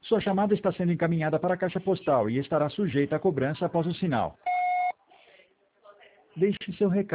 Sua chamada está sendo encaminhada para a caixa postal e estará sujeita a cobrança após o sinal. Deixe seu recado.